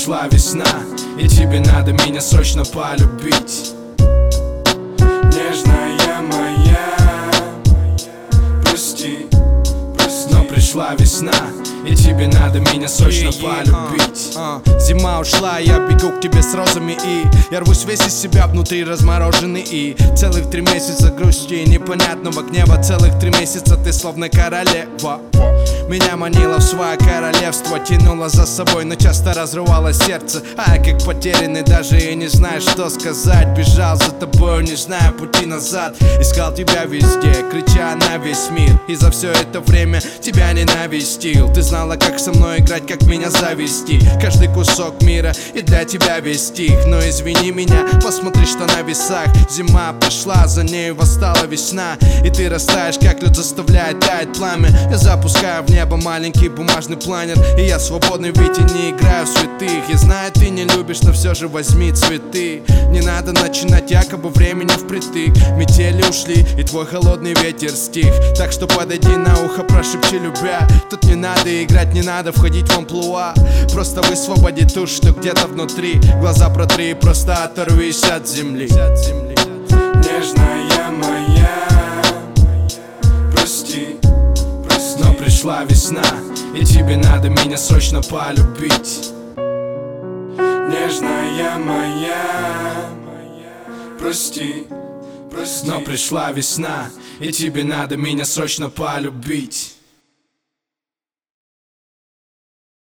пришла весна, и тебе надо меня срочно полюбить. Нежная моя, прости, но пришла весна, и тебе надо меня срочно полюбить. Зима ушла, я бегу к тебе с розами, и я рвусь весь из себя внутри размороженный. И целых 3 месяца грусти и непонятного гнева, целых 3 месяца ты словно королева. Меня манила в свое королевство, тянула за собой, но часто разрывала сердце. А я как потерянный, даже и не знаю, что сказать. Бежал за тобой, не зная пути назад. Искал тебя везде, крича на весь мир. И за все это время тебя ненавистил. Ты знала, как со мной играть, как меня завести. Каждый кусок мира и для тебя весь стих. Но извини меня, посмотри, что на весах. Зима пришла, за нею восстала весна. И ты растаешь, как лед заставляет таять пламя. Я запускаю в небо маленький бумажный планер, и я свободный, ведь и не играю в святых. Я знаю, ты не любишь, но все же возьми цветы. Не надо начинать якобы времени впритык. Метели ушли, и твой холодный ветер стих. Так что подойди на ухо, прошепчи любя. Тут не надо играть, не надо входить в амплуа. Просто высвободи ту, что где-то внутри. Глаза протри, просто оторвись от земли. Нежная моя, прости, но пришла весна, и тебе надо меня срочно полюбить. Нежная моя, прости, но пришла весна, и тебе надо меня срочно полюбить.